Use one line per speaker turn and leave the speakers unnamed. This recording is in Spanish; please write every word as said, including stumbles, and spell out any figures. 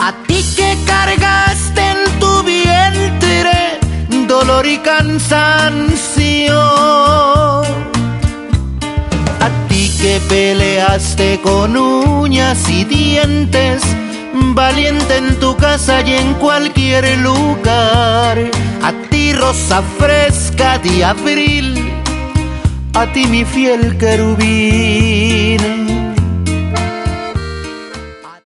A ti que cargaste en tu vientre dolor y cansancio, a ti que peleaste con uñas y dientes, valiente en tu casa y en cualquier lugar, a ti rosa fresca de abril, a ti mi fiel querubín.